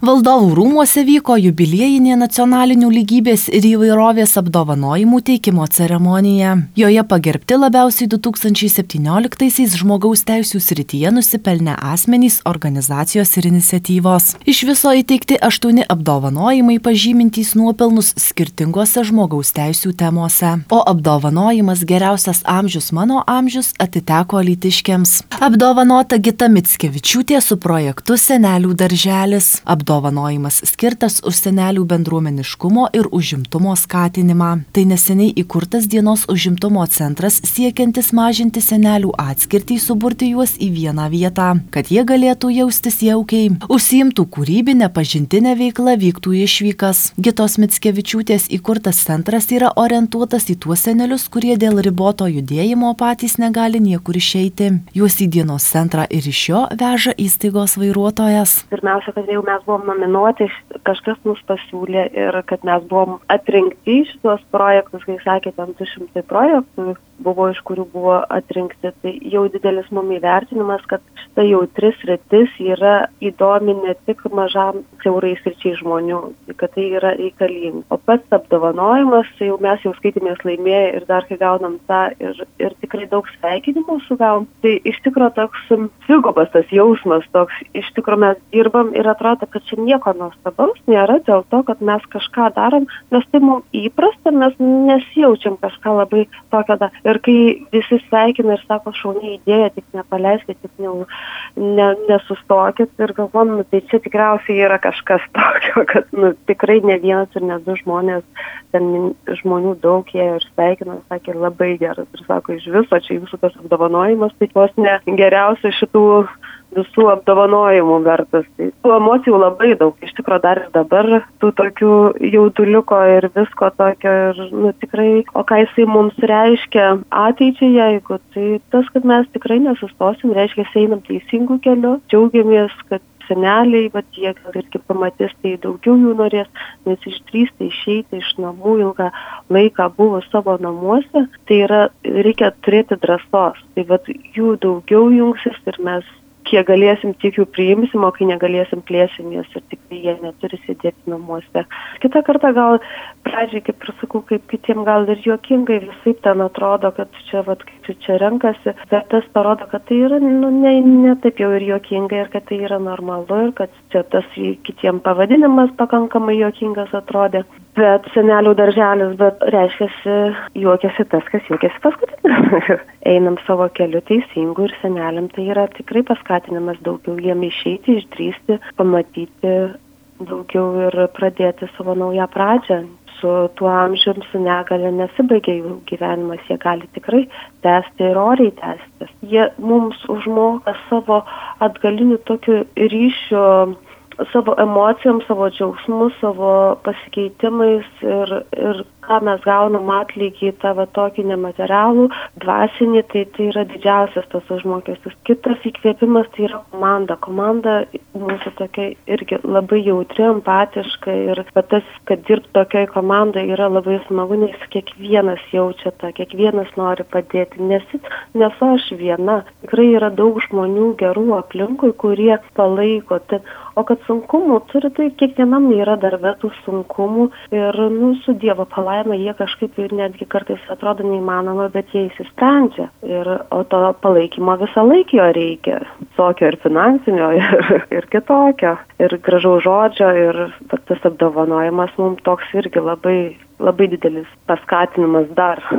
Valdovų rūmuose vyko jubiliejinė nacionalinių lygybės ir įvairovės apdovanojimų teikimo ceremonija. Joje pagerbti labiausiai 2017-aisiais žmogaus teisių srityje nusipelnę asmenys, organizacijos ir iniciatyvos. Iš viso įteikti 8 apdovanojimai pažymintys nuopelnus skirtingose žmogaus teisių temose. O apdovanojimas Geriausias amžius mano amžius atiteko alytiškiams. Apdovanota Gita Mickevičiūtė su projektu Senelių darželis. Apdovanojimas skirtas už senelių bendruomeniškumo ir užimtumo skatinimą. Tai neseniai įkurtas dienos užimtumo centras siekiantis mažinti senelių atskirtį, suburti juos į vieną vietą, kad jie galėtų jaustis jaukiai. Užsiimtų kūrybinę pažintinę veiklą, vyktų išvykas. Gitos Mickevičiūtės įkurtas centras yra orientuotas į tuos senelius, kurie dėl riboto judėjimo patys negali niekur išeiti. Juos į dienos centrą ir iš jo veža įstaigos vairuotojas. Pirmiausia, kad jau mes buvom nominuoti, kažkas mus pasiūlė ir kad mes buvom atrinkti į šitos projektus, kai sakė, ten 200 projektų buvo, iš kurių buvo atrinkti. Tai jau didelis mum įvertinimas, kad šita jautri sritis yra įdomi ne tik mažam siaurai sričiai žmonių, kad tai yra reikalinga. O pats apdovanojimas, jau mes jau skaitėmės laimėję ir dar kai gaunam tą ir tikrai daug sveikinimų sugavom. Tai iš tikro toks dvigubas tas jausmas, toks iš tikro mes dirbam ir atrodo, kad čia nieko nuostabaus nėra dėl to, kad mes kažką darom, nes tai mums įprasta, mes nesijaučiam kažką labai tokio. Ir kai visi sveikina ir sako, šauni idėja, tik nepaleiskit, tik nesustokit ir galvom, tai čia tikriausiai yra kažkas tokio, kad tikrai ne vienas ir ne du žmonės, ten žmonių daug jie ir sveikina, sakė, labai geras ir sako, iš viso čia jūsų tas apdovanojimas, tai vos ne geriausia šitų visų apdovanojimų vertas. Tai tų emocijų labai daug, iš tikro dar ir dabar tų tokių jauduliuko ir visko tokio ir tikrai, o ką jisai mums reiškia ateičiai, jeigu tai tas, kad mes tikrai nesustosim, reiškia, einam teisingų kelių, džiaugiamės, kad seneliai, bet jie irgi pamatys, tai daugiau jų norės, nes išdrįsta išeiti iš namų ilgą laiką buvo savo namuose, tai yra, reikia turėti drąsos, tai vat jų daugiau jungsis ir mes kiek galėsim, tiek jų priimsim, o kai negalėsim, plėsimės ir tikrai jie neturi sėdėti namuose. Kitą kartą gal pradžiai, kaip ir sakau, kaip kitiem gal ir juokingai visai ten atrodo, kad čia, kaip čia renkasi, bet tas parodo, kad tai yra ne taip jau ir juokinga ir kad tai yra normalu ir kad čia tas kitiem pavadinimas pakankamai juokingas atrodė. Bet senelių darželis, bet reiškiasi, juokiasi tas, kas juokiasi paskutinį. Einam savo keliu teisingu ir seneliam tai yra tikrai paskatinimas daugiau jiem išeiti, išdrįsti, pamatyti daugiau ir pradėti savo naują pradžią. Su tuo amžium, su negalia nesibaigia jų gyvenimas, jie gali tikrai tęsti ir oriai tęstis. Jie mums užmoka savo atgalinių tokių ryšių, savo emocijom, savo džiaugsmu, savo pasikeitimais ir ką mes gaunam atlygį tą tokį nematerialų, dvasinį, tai yra didžiausias tas užmokestis. Kitas įkvėpimas tai yra komanda. Komanda mūsų tokia irgi labai jautri, empatiška ir tas, kad dirbti tokioj komandai yra labai smagu, nes kiekvienas jaučia tą, kiekvienas nori padėti, nesu aš viena. Tikrai yra daug žmonių gerų aplinkui, kurie palaiko. O kad sunkumų turi, tai kiekvienam yra darbe tų sunkumų ir su Dievo palaima jie kažkaip ir netgi kartais atrodo neįmanoma, bet jie įsisprendžia. O to palaikymo visą laiką jo reikia. Tokio ir finansinio, ir kitokio, ir gražaus žodžio. Ir tas apdovanojimas mums toks irgi labai, labai didelis paskatinimas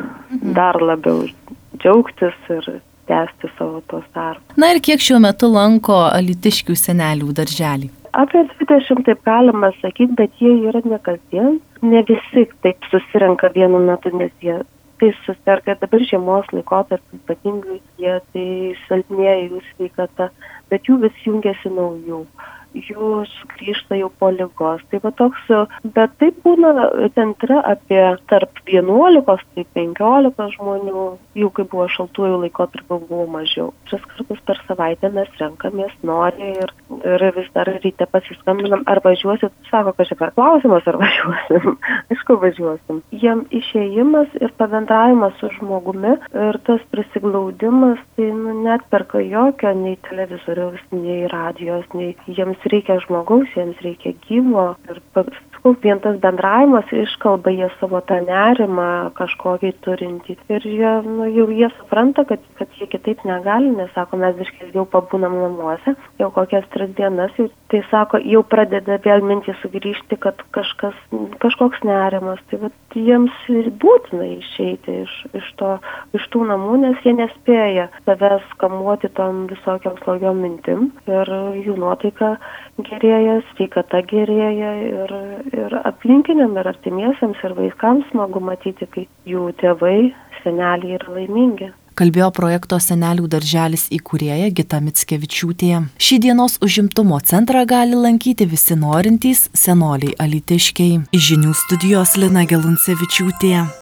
dar labiau džiaugtis ir tęsti savo tos darbus. Na ir kiek šiuo metu lanko alytiškių senelių darželį? Apie 20 taip galima sakyti, bet jie yra ne kasdien. Ne visi taip susirenka vienu metu, nes jie tai susiserga dabar žiemos laikotarpį, ypatingai jie tai silpnėja jų sveikata, bet jų vis jungiasi naujų. Jų sugrįžta jau po ligos. Tai toks, bet taip būna centre apie tarp 11, tai 15 žmonių, jau kai buvo šaltųjų laikotarpių buvo mažiau. 3 kartus per savaitę mes renkamės, nori ir vis dar ryte pasiskambinam, ar važiuosit, sako, kad čia per klausimas, ar važiuosim. Aišku, važiuosim. Jiem išėjimas ir pabendravimas su žmogumi ir tas prisiglaudimas, tai net perka jokio nei televizoriaus, nei radijos, nei jiems jiems reikia žmogaus, jiems reikia gyvo ir vien tas bendravimas iškalba jie savo tą nerimą kažkokį turintį. Ir jau jie supranta, kad jie kitaip negali, nes sako, mes biškai ilgiau pabūnam namuose, jau kokias 3 dienas, tai sako, jau pradeda vėl mintys sugrįžti, kad kažkoks nerimas. Tai vat jiems būtina išeiti iš tų namų, nes jie nespėja savęs kamuoti tom visokiam slogiom mintim ir jų nuotaika gerėja, sveikata gerėja ir aplinkiniam, ir artimiesiams, ir vaikams smagu matyti, kai jų tėvai, seneliai yra laimingi. Kalbėjo projekto Senelių darželis įkūrėja Gita Mickevičiūtė. Šį dienos užimtumo centrą gali lankyti visi norintys senoliai alytiškiai. Iš žinių studijos Lina Geluncevičiūtė.